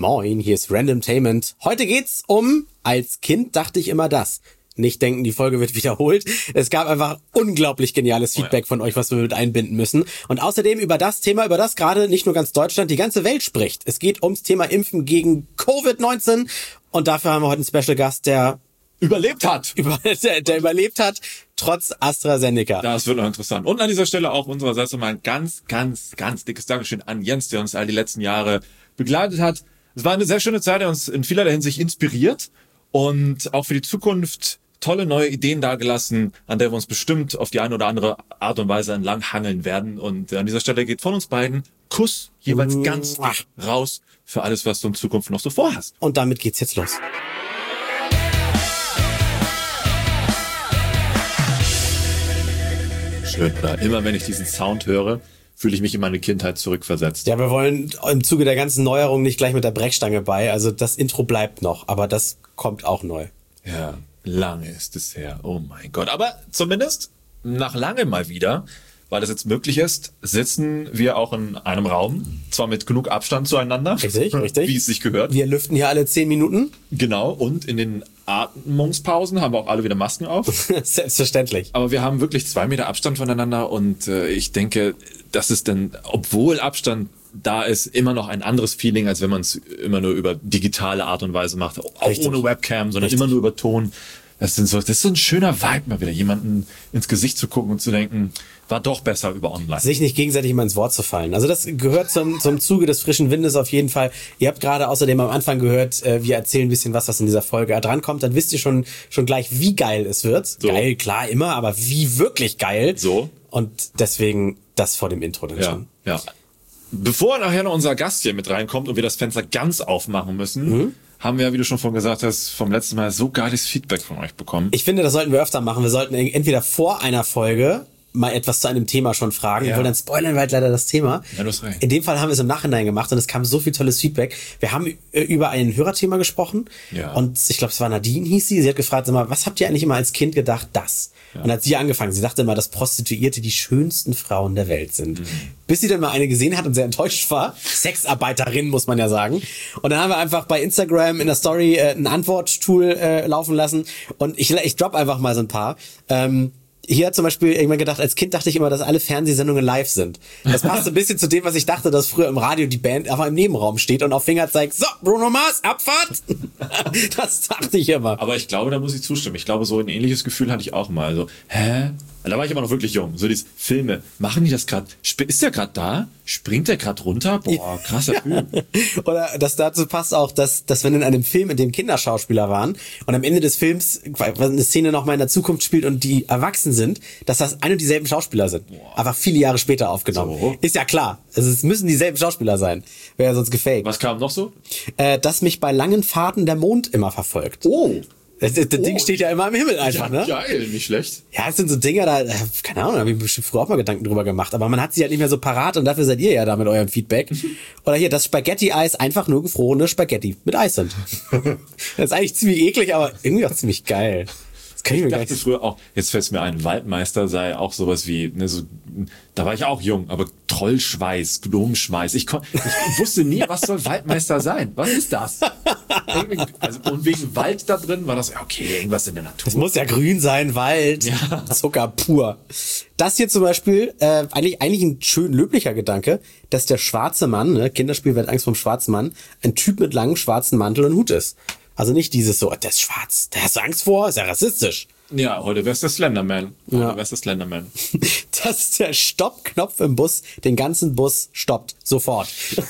Moin, hier ist Randomtainment. Heute geht's um, als Kind dachte ich immer das. Nicht denken, die Folge wird wiederholt. Es gab einfach unglaublich geniales Feedback von euch, was wir mit einbinden müssen. Und außerdem über das Thema, über das gerade nicht nur ganz Deutschland, die ganze Welt spricht. Es geht ums Thema Impfen gegen Covid-19. Und dafür haben wir heute einen Special Gast, der überlebt hat. Der überlebt hat, trotz AstraZeneca. Das wird noch interessant. Und an dieser Stelle auch unsererseits nochmal ein ganz dickes Dankeschön an Jens, der uns all die letzten Jahre begleitet hat. Es war eine sehr schöne Zeit, der uns in vielerlei Hinsicht inspiriert und auch für die Zukunft tolle neue Ideen dargelassen, an der wir uns bestimmt auf die eine oder andere Art und Weise entlang hangeln werden. Und an dieser Stelle geht von uns beiden Kuss jeweils ganz dick raus für alles, was du in Zukunft noch so vorhast. Und damit geht's jetzt los. Schön, oder? Immer wenn ich diesen Sound höre, fühle ich mich in meine Kindheit zurückversetzt. Ja, wir wollen im Zuge der ganzen Neuerung nicht gleich mit der Brechstange bei. Also das Intro bleibt noch, aber das kommt auch neu. Ja, lange ist es her. Oh mein Gott. Aber zumindest nach langem mal wieder, weil das jetzt möglich ist, sitzen wir auch in einem Raum. Zwar mit genug Abstand zueinander. Richtig. Wie es sich gehört. Wir lüften hier alle 10 Minuten. Genau. Und in den Atmungspausen haben wir auch alle wieder Masken auf. Selbstverständlich. Aber wir haben wirklich 2 Meter Abstand voneinander und ich denke, das ist dann, obwohl Abstand da ist, immer noch ein anderes Feeling, als wenn man es immer nur über digitale Art und Weise macht. Auch Richtig. Ohne Webcam, sondern immer nur über Ton. Das ist so ein schöner Vibe, mal wieder jemanden ins Gesicht zu gucken und zu denken, war doch besser über online. Sich nicht gegenseitig immer ins Wort zu fallen. Also das gehört zum Zuge des frischen Windes auf jeden Fall. Ihr habt gerade außerdem am Anfang gehört, wir erzählen ein bisschen was in dieser Folge drankommt. Dann wisst ihr schon gleich, wie geil es wird. So. Geil, klar, immer, aber wie wirklich geil. So. Und deswegen das vor dem Intro dann schon. Ja. Bevor nachher noch unser Gast hier mit reinkommt und wir das Fenster ganz aufmachen müssen, haben wir ja, wie du schon vorhin gesagt hast, vom letzten Mal so geiles Feedback von euch bekommen. Ich finde, das sollten wir öfter machen. Wir sollten entweder vor einer Folge mal etwas zu einem Thema schon fragen, weil dann spoilern wir halt leider das Thema. Ja, du hast recht. In dem Fall haben wir es im Nachhinein gemacht und es kam so viel tolles Feedback. Wir haben über ein Hörerthema gesprochen und ich glaube, es war Nadine, hieß sie. Sie hat gefragt, sag mal, was habt ihr eigentlich immer als Kind gedacht, das? Ja. Und hat sie angefangen. Sie dachte immer, dass Prostituierte die schönsten Frauen der Welt sind. Bis sie dann mal eine gesehen hat und sehr enttäuscht war. Sexarbeiterin, muss man ja sagen. Und dann haben wir einfach bei Instagram in der Story ein Antworttool laufen lassen. Und ich drop einfach mal so ein paar. Hier hat zum Beispiel irgendwann gedacht, als Kind dachte ich immer, dass alle Fernsehsendungen live sind. Das passt ein bisschen zu dem, was ich dachte, dass früher im Radio die Band einfach im Nebenraum steht und auf Finger zeigt, so, Bruno Mars, Abfahrt! Das dachte ich immer. Aber ich glaube, da muss ich zustimmen. Ich glaube, so ein ähnliches Gefühl hatte ich auch mal. Also, da war ich aber noch wirklich jung. So diese Filme, machen die das gerade? Ist der gerade da? Springt der gerade runter? Boah, krasser Film. Oder das dazu passt auch, dass wenn in einem Film, in dem Kinderschauspieler waren und am Ende des Films eine Szene nochmal in der Zukunft spielt und die erwachsen sind, dass das ein und dieselben Schauspieler sind. Aber viele Jahre später aufgenommen. So. Ist ja klar. Es müssen dieselben Schauspieler sein. Wäre ja sonst gefaked. Was kam noch so? Dass mich bei langen Fahrten der Mond immer verfolgt. Oh. Das Ding steht ja immer im Himmel einfach, ne? Geil, nicht schlecht. Ja, das sind so Dinger, keine Ahnung, da habe ich bestimmt früher auch mal Gedanken drüber gemacht, aber man hat sie halt nicht mehr so parat und dafür seid ihr ja da mit eurem Feedback. Oder hier, dass Spaghetti-Eis einfach nur gefrorene Spaghetti mit Eis sind. Das ist eigentlich ziemlich eklig, aber irgendwie auch ziemlich geil. Das kann ich mir dachte früher auch, jetzt fällt es mir ein, Waldmeister sei auch sowas wie, da war ich auch jung, aber Trollschweiß, Gnomenschweiß. Ich wusste nie, was soll Waldmeister sein? Was ist das? Und wegen Wald da drin war das, okay, irgendwas in der Natur. Es muss ja grün sein, Wald, Zucker pur. Das hier zum Beispiel, eigentlich ein schön löblicher Gedanke, dass der schwarze Mann, ne, Kinderspiel wird Angst vom schwarzen Mann, ein Typ mit langem schwarzen Mantel und Hut ist. Also nicht dieses so, der ist schwarz, der hast du Angst vor, ist ja rassistisch. Ja, heute wär's der Slenderman. Dass der Stoppknopf im Bus den ganzen Bus stoppt. Sofort.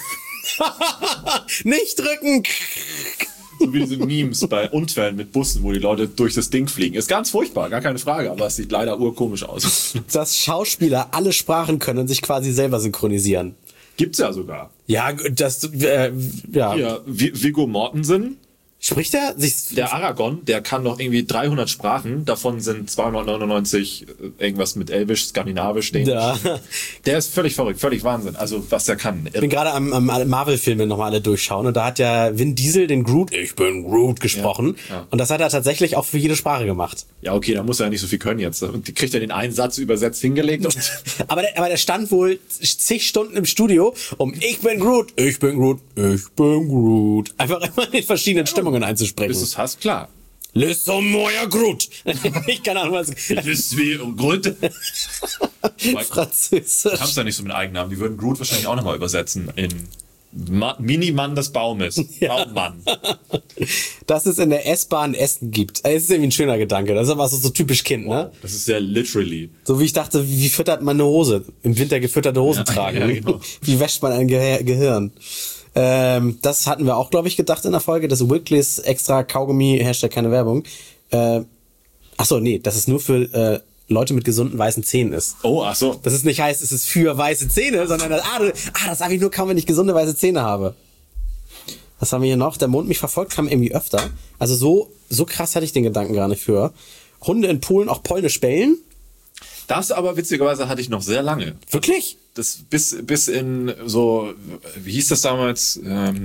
Nicht drücken! So wie diese Memes bei Unfällen mit Bussen, wo die Leute durch das Ding fliegen. Ist ganz furchtbar, gar keine Frage, aber es sieht leider urkomisch aus. Dass Schauspieler alle Sprachen können und sich quasi selber synchronisieren. Gibt's ja sogar. Ja, Ja, Viggo Mortensen Spricht er sich? Der Aragorn, der kann doch irgendwie 300 Sprachen, davon sind 299 irgendwas mit Elbisch, Skandinavisch, Dänisch. Ja. Der ist völlig verrückt, völlig Wahnsinn, also was der kann. Ich bin gerade am Marvel-Filme nochmal alle durchschauen und da hat ja Vin Diesel den Groot, ich bin Groot, gesprochen. Ja. Und das hat er tatsächlich auch für jede Sprache gemacht. Ja, okay, da muss er ja nicht so viel können jetzt. Und die kriegt er den einen Satz übersetzt hingelegt. Und aber der stand wohl zig Stunden im Studio, ich bin Groot, ich bin Groot, ich bin Groot. Einfach immer in verschiedenen Stimmungen einzusprechen. Bis du es hast, klar. Laissez-moi Groot. Ich keine Ahnung, was... Ist wie Groot. Französisch. Du kannst ja nicht so mit Eigennamen. Die würden Groot wahrscheinlich auch nochmal übersetzen in Minimann des Baumes. Ja. Baummann. Dass es in der S-Bahn Essen gibt. Das ist irgendwie ein schöner Gedanke. Das ist aber so typisch Kind, wow, ne? Das ist sehr literally. So wie ich dachte, wie füttert man eine Hose? Im Winter gefütterte Hosen tragen. Ja, genau. Wie wäscht man ein Gehirn? Das hatten wir auch, glaube ich, gedacht in der Folge. Das Wilkleys extra Kaugummi, Hashtag keine Werbung. Achso, nee, das ist nur für Leute mit gesunden weißen Zähnen ist. Oh, ach so. Das ist nicht heißt, es ist für weiße Zähne, sondern das habe ich nur kaum, wenn ich gesunde weiße Zähne habe. Was haben wir hier noch? Der Mond mich verfolgt kam irgendwie öfter. Also so krass hatte ich den Gedanken gar nicht für. Hunde in Polen auch polnisch bellen. Das aber witzigerweise hatte ich noch sehr lange. Wirklich? Das bis in so, wie hieß das damals?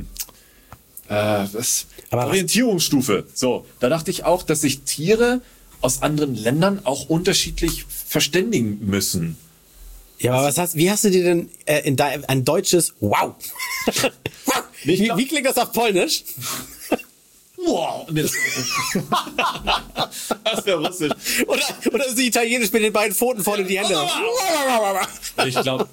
Orientierungsstufe. So, da dachte ich auch, dass sich Tiere aus anderen Ländern auch unterschiedlich verständigen müssen. Ja, aber wie hast du dir denn ein deutsches Wow? Wie klingt das auf Polnisch? Wow. Nee, das wäre russisch. Oder ist italienisch mit den beiden Pfoten vorne die Hände. Ich glaube,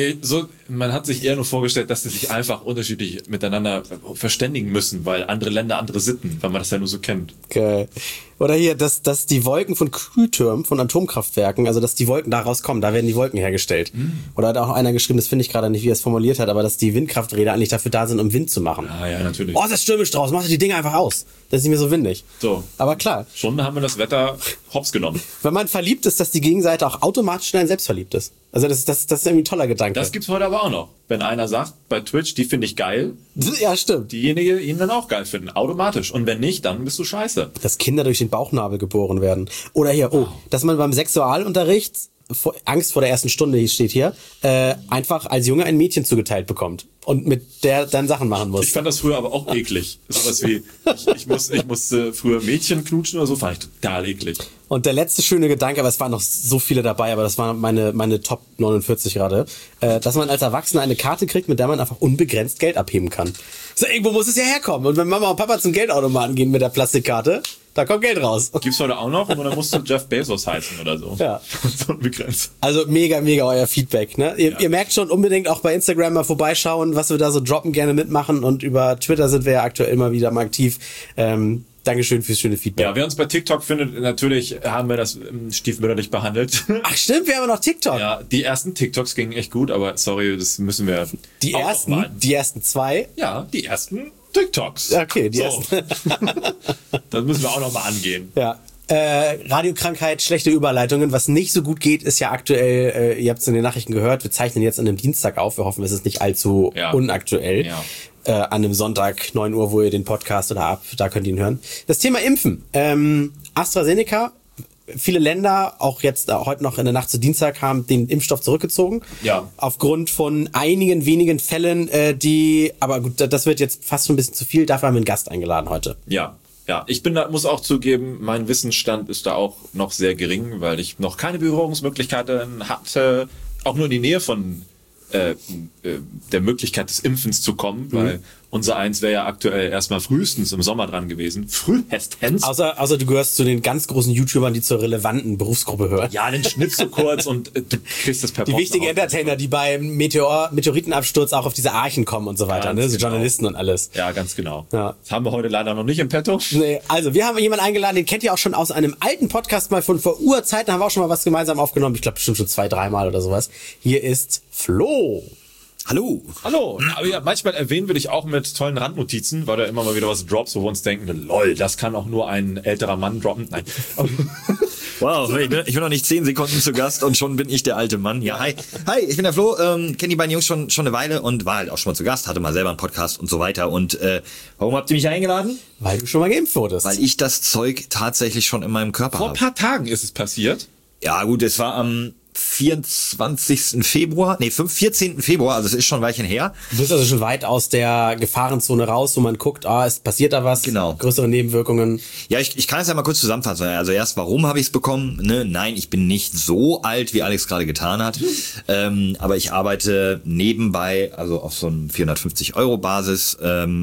man hat sich eher nur vorgestellt, dass sie sich einfach unterschiedlich miteinander verständigen müssen, weil andere Länder andere Sitten, weil man das ja nur so kennt. Okay. Oder hier, dass die Wolken von Kühltürmen, von Atomkraftwerken, also dass die Wolken daraus kommen, da werden die Wolken hergestellt. Oder hat auch einer geschrieben, das finde ich gerade nicht, wie er es formuliert hat, aber dass die Windkrafträder eigentlich dafür da sind, um Wind zu machen. Ah ja, natürlich. Oh, es ist stürmisch draußen, mach die Dinge einfach aus. Das ist nicht mehr so windig. So. Aber klar. Schon haben wir das Wetter hops genommen. Wenn man verliebt ist, dass die Gegenseite auch automatisch in einen selbst verliebt ist. Also das ist irgendwie ein toller Gedanke. Das gibt's heute aber auch noch. Wenn einer sagt, bei Twitch, die finde ich geil. Ja, stimmt. Diejenige ihn dann auch geil finden. Automatisch. Und wenn nicht, dann bist du scheiße. Dass Kinder durch den Bauchnabel geboren werden. Oder hier, dass man beim Sexualunterricht, Angst vor der ersten Stunde steht hier, einfach als Junge ein Mädchen zugeteilt bekommt. Und mit der dann Sachen machen muss. Ich fand das früher aber auch eklig. Sowas wie, ich musste früher Mädchen knutschen oder so, fand ich total eklig. Und der letzte schöne Gedanke, aber es waren noch so viele dabei, aber das waren meine Top 49 gerade, dass man als Erwachsener eine Karte kriegt, mit der man einfach unbegrenzt Geld abheben kann. So, irgendwo muss es ja herkommen. Und wenn Mama und Papa zum Geldautomaten gehen mit der Plastikkarte, da kommt Geld raus. Gibt's heute auch noch, oder musst du Jeff Bezos heißen oder so? Ja. So unbegrenzt. Also mega, mega euer Feedback, ne? Ihr merkt schon, unbedingt auch bei Instagram mal vorbeischauen, was wir da so droppen, gerne mitmachen. Und über Twitter sind wir ja aktuell immer wieder mal aktiv. Dankeschön fürs schöne Feedback. Ja, wer uns bei TikTok findet, natürlich haben wir das stiefmütterlich behandelt. Ach stimmt, wir haben noch TikTok. Ja, die ersten TikToks gingen echt gut, aber sorry, das müssen wir... Die ersten zwei? Ja, die ersten TikToks. Okay, die ersten. Das müssen wir auch noch mal angehen. Ja. Radiokrankheit, schlechte Überleitungen. Was nicht so gut geht, ist ja aktuell, ihr habt es in den Nachrichten gehört, wir zeichnen jetzt an einem Dienstag auf. Wir hoffen, es ist nicht allzu unaktuell. Ja. An einem Sonntag, 9 Uhr, wo ihr den Podcast da könnt ihr ihn hören. Das Thema Impfen. AstraZeneca, viele Länder, auch jetzt heute noch in der Nacht zu Dienstag, haben den Impfstoff zurückgezogen. Ja. Aufgrund von einigen wenigen Fällen, aber gut, das wird jetzt fast schon ein bisschen zu viel. Dafür haben wir einen Gast eingeladen heute. Ja. Ja, muss auch zugeben, mein Wissensstand ist da auch noch sehr gering, weil ich noch keine Berührungsmöglichkeiten hatte, auch nur in die Nähe von der Möglichkeit des Impfens zu kommen, weil unser Eins wäre ja aktuell erstmal frühestens im Sommer dran gewesen. Frühestens. Außer du gehörst zu den ganz großen YouTubern, die zur relevanten Berufsgruppe hören. Ja, den schnippst du kurz und du kriegst das per Post. Die wichtigen Entertainer, die beim Meteoritenabsturz auch auf diese Archen kommen und so weiter, ne? So Journalisten und alles. Ja, ganz genau. Ja. Das haben wir heute leider noch nicht im Petto. Nee, also wir haben jemanden eingeladen, den kennt ihr auch schon aus einem alten Podcast mal von vor Urzeiten, da haben wir auch schon mal was gemeinsam aufgenommen. Ich glaube bestimmt schon 2-3 Mal oder sowas. Hier ist Flo. Hallo. Hallo. Aber ja, manchmal erwähnen wir dich auch mit tollen Randnotizen, weil da immer mal wieder was droppst, wo wir uns denken, lol, das kann auch nur ein älterer Mann droppen. Nein. Wow, ich bin noch nicht 10 Sekunden zu Gast und schon bin ich der alte Mann. Ja, hi. Hi, ich bin der Flo, kenne die beiden Jungs schon eine Weile und war halt auch schon mal zu Gast, hatte mal selber einen Podcast und so weiter. Und warum habt ihr mich eingeladen? Weil du schon mal geimpft wurdest. Weil ich das Zeug tatsächlich schon in meinem Körper habe. Vor ein paar Tagen ist es passiert. Ja gut, es war am 14. Februar, also es ist schon ein Weilchen her. Du bist also schon weit aus der Gefahrenzone raus, wo man guckt, es passiert da was, genau. Größere Nebenwirkungen. Ja, ich kann es ja mal kurz zusammenfassen. Also erst, warum habe ich es bekommen? Ne? Nein, ich bin nicht so alt, wie Alex gerade getan hat. Aber ich arbeite nebenbei, also auf so einem 450-Euro-Basis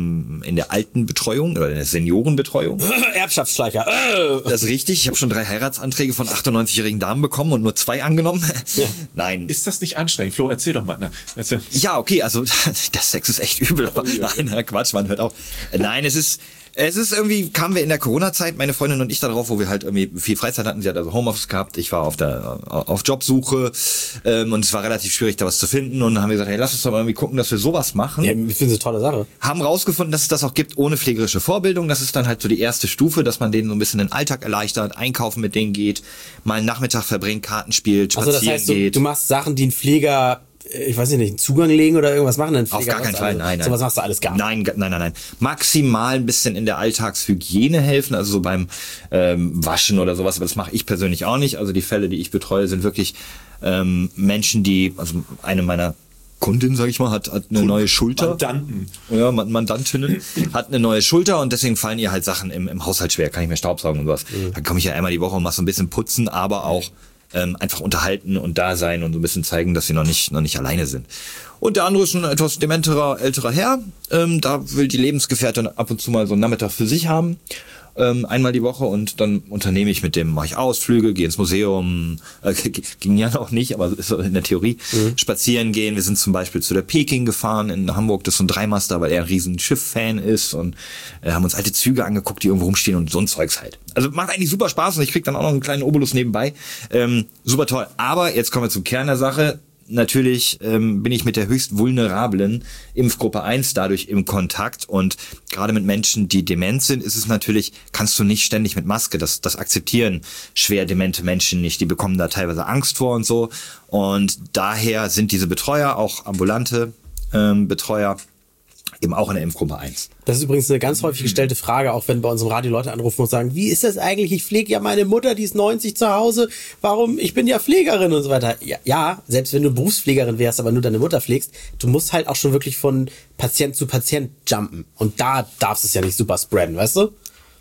in der Altenbetreuung oder in der Seniorenbetreuung. Erbschaftsschleicher. Das ist richtig. Ich habe schon 3 Heiratsanträge von 98-jährigen Damen bekommen und nur 2 angenommen. Ja. Nein. Ist das nicht anstrengend? Flo, erzähl doch mal. Erzähl. Ja, okay, also der Sex ist echt übel. Nein, Quatsch, man hört auf. Nein, es ist irgendwie, kamen wir in der Corona-Zeit, meine Freundin und ich, darauf, wo wir halt irgendwie viel Freizeit hatten. Sie hat also Homeoffice gehabt, ich war auf Jobsuche und es war relativ schwierig, da was zu finden. Und dann haben wir gesagt, hey, lass uns doch mal irgendwie gucken, dass wir sowas machen. Ja, ich finde es eine tolle Sache. Haben rausgefunden, dass es das auch gibt ohne pflegerische Vorbildung. Das ist dann halt so die erste Stufe, dass man denen so ein bisschen den Alltag erleichtert, einkaufen mit denen geht, mal einen Nachmittag verbringt, Karten spielt, spazieren geht. Also das heißt, du machst Sachen, die ein Pfleger, ich weiß nicht, einen Zugang legen oder irgendwas machen? Dann auf gar keinen Fall, nein. Sowas machst du alles gar nicht. Nein. Maximal ein bisschen in der Alltagshygiene helfen, also so beim Waschen oder sowas, aber das mache ich persönlich auch nicht. Also die Fälle, die ich betreue, sind wirklich Menschen, also eine meiner Kundin, sag ich mal, hat eine neue Schulter. Mandanten. Ja, Mandantinnen hat eine neue Schulter und deswegen fallen ihr halt Sachen im Haushalt schwer, kann ich mehr Staubsaugen und sowas. Dann komme ich ja einmal die Woche und mache so ein bisschen putzen, aber auch einfach unterhalten und da sein und so ein bisschen zeigen, dass sie noch nicht alleine sind. Und der andere ist ein etwas dementerer, älterer Herr. Da will die Lebensgefährtin ab und zu mal so einen Nachmittag für sich haben. Einmal die Woche und dann unternehme ich mit dem, mache ich Ausflüge, gehe ins Museum, ging ja noch nicht, aber ist so in der Theorie, spazieren gehen. Wir sind zum Beispiel zu der Peking gefahren in Hamburg, das ist so ein Dreimaster, weil er ein riesen Schiff-Fan ist und haben uns alte Züge angeguckt, die irgendwo rumstehen und so ein Zeugs halt. Also macht eigentlich super Spaß und ich krieg dann auch noch einen kleinen Obolus nebenbei. Super toll. Aber jetzt kommen wir zum Kern der Sache. Natürlich bin ich mit der höchst vulnerablen Impfgruppe 1 dadurch im Kontakt und gerade mit Menschen, die dement sind, ist es natürlich, kannst du nicht ständig mit Maske, das akzeptieren schwer demente Menschen nicht, die bekommen da teilweise Angst vor und so und daher sind diese Betreuer, auch ambulante Betreuer, eben auch in der Impfgruppe 1. Das ist übrigens eine ganz häufig gestellte Frage, auch wenn bei unserem Radio Leute anrufen und sagen, wie ist das eigentlich? Ich pflege ja meine Mutter, die ist 90 zu Hause. Warum? Ich bin ja Pflegerin und so weiter. Ja, selbst wenn du Berufspflegerin wärst, aber nur deine Mutter pflegst, du musst halt auch schon wirklich von Patient zu Patient jumpen. Und da darfst du es ja nicht super spreaden, weißt du?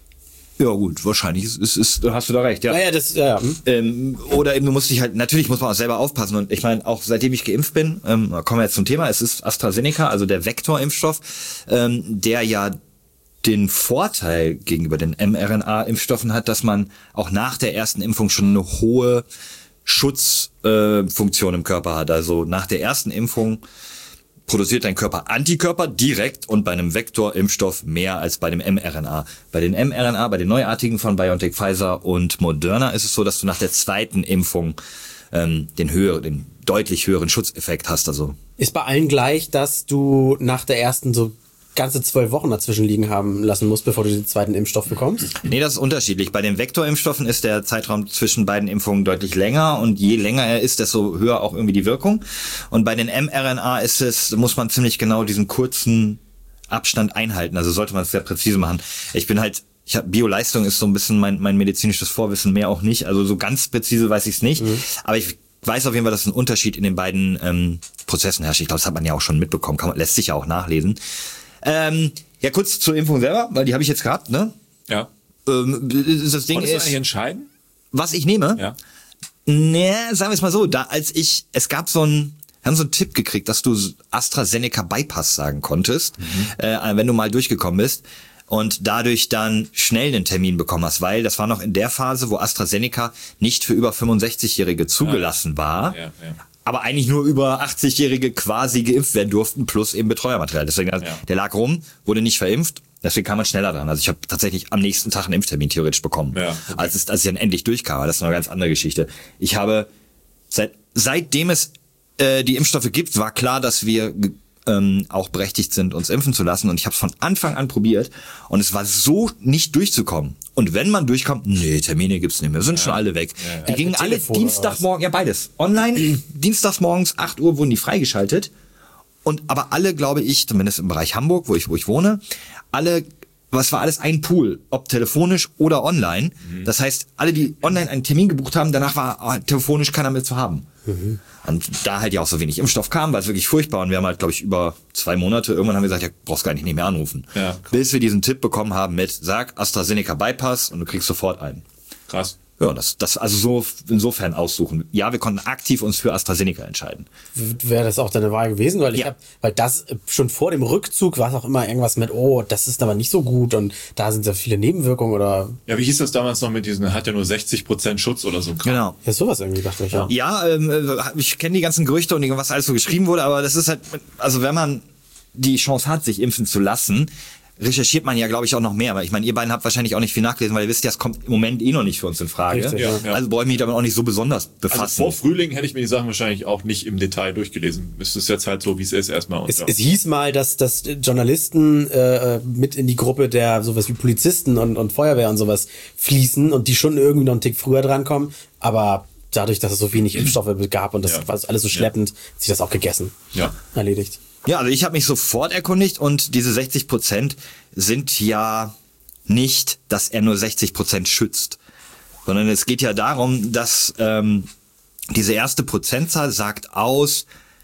Ja gut, wahrscheinlich hast du da recht, ja. Ja. Oder eben, du musst dich halt, natürlich muss man auch selber aufpassen und ich meine, auch seitdem ich geimpft bin, kommen wir jetzt zum Thema, es ist AstraZeneca, also der Vektorimpfstoff, der ja den Vorteil gegenüber den mRNA-Impfstoffen hat, dass man auch nach der ersten Impfung schon eine hohe Schutzfunktion im Körper hat. Also nach der ersten Impfung produziert dein Körper Antikörper direkt und bei einem Vektorimpfstoff mehr als bei dem mRNA. Bei den mRNA, bei den neuartigen von BioNTech, Pfizer und Moderna ist es so, dass du nach der zweiten Impfung den deutlich höheren Schutzeffekt hast. Also ist bei allen gleich, dass du nach der ersten so ganze 12 Wochen dazwischen liegen haben lassen musst, bevor du den zweiten Impfstoff bekommst? Nee, das ist unterschiedlich. Bei den Vektorimpfstoffen ist der Zeitraum zwischen beiden Impfungen deutlich länger und je länger er ist, desto höher auch irgendwie die Wirkung. Und bei den mRNA muss man ziemlich genau diesen kurzen Abstand einhalten. Also sollte man es sehr präzise machen. Bioleistung ist so ein bisschen mein medizinisches Vorwissen, mehr auch nicht. Also so ganz präzise weiß ich es nicht. Aber ich weiß auf jeden Fall, dass ein Unterschied in den beiden Prozessen herrscht. Ich glaube, das hat man ja auch schon mitbekommen. Lässt sich ja auch nachlesen. Ja, kurz zur Impfung selber, weil die habe ich jetzt gehabt, ne? Ja. Das Ding Konntest du ist, eigentlich entscheiden? was ich nehme? Ja. Ne, sagen wir es mal so, es gab wir haben so einen Tipp gekriegt, dass du AstraZeneca Bypass sagen konntest, wenn du mal durchgekommen bist und dadurch dann schnell einen Termin bekommen hast, weil das war noch in der Phase, wo AstraZeneca nicht für über 65-Jährige zugelassen war. Ja. Aber eigentlich nur über 80-Jährige quasi geimpft werden durften, plus eben Betreuermaterial. Deswegen, der lag rum, wurde nicht verimpft, deswegen kam man schneller dran. Also ich habe tatsächlich am nächsten Tag einen Impftermin theoretisch bekommen, als ich dann endlich durchkam. Das ist eine ganz andere Geschichte. Ich habe, seitdem es die Impfstoffe gibt, war klar, dass wir auch berechtigt sind, uns impfen zu lassen. Und ich habe es von Anfang an probiert und es war so nicht durchzukommen. Und wenn man durchkommt, nee, Termine gibt's nicht mehr, sind schon alle weg. Die gingen alle Dienstagmorgen, ja beides, online, dienstagsmorgens 8 Uhr wurden die freigeschaltet. Und aber alle, glaube ich, zumindest im Bereich Hamburg, wo ich wohne, alle, was war alles ein Pool, ob telefonisch oder online. Das heißt, alle, die online einen Termin gebucht haben, danach war telefonisch keiner mehr zu haben. Und da halt ja auch so wenig Impfstoff kam, war es wirklich furchtbar. Und wir haben halt, glaube ich, über 2 Monate, irgendwann haben wir gesagt, ja, brauchst gar nicht mehr anrufen. Ja. Bis wir diesen Tipp bekommen haben mit, sag AstraZeneca Bypass und du kriegst sofort einen. Krass. Ja, das also so insofern aussuchen. Ja, wir konnten aktiv uns für AstraZeneca entscheiden. Wäre das auch deine Wahl gewesen? Weil das schon vor dem Rückzug war es auch immer irgendwas mit, oh, das ist aber nicht so gut und da sind ja viele Nebenwirkungen oder. Ja, wie hieß das damals noch mit diesen, hat ja nur 60% Schutz oder so. Genau. Ja, sowas irgendwie dachte ich, ja. Ja, ich kenne die ganzen Gerüchte und was alles so geschrieben wurde, aber das ist halt, also wenn man die Chance hat, sich impfen zu lassen, recherchiert man ja, glaube ich, auch noch mehr. Aber ich meine, ihr beiden habt wahrscheinlich auch nicht viel nachgelesen, weil ihr wisst ja, es kommt im Moment noch nicht für uns in Frage. Richtig, ja. Also brauche ich mich damit auch nicht so besonders befassen. Also vor Frühling hätte ich mir die Sachen wahrscheinlich auch nicht im Detail durchgelesen. Es ist jetzt halt so, wie es ist erstmal. Es hieß mal, dass Journalisten mit in die Gruppe der sowas wie Polizisten und Feuerwehr und sowas fließen und die schon irgendwie noch einen Tick früher drankommen. Aber dadurch, dass es so wenig Impfstoffe gab und das war alles so schleppend, hat sich das auch gegessen. Ja. Erledigt. Ja, also ich habe mich sofort erkundigt und diese 60% sind ja nicht, dass er nur 60% schützt, sondern es geht ja darum, dass diese erste Prozentzahl sagt aus,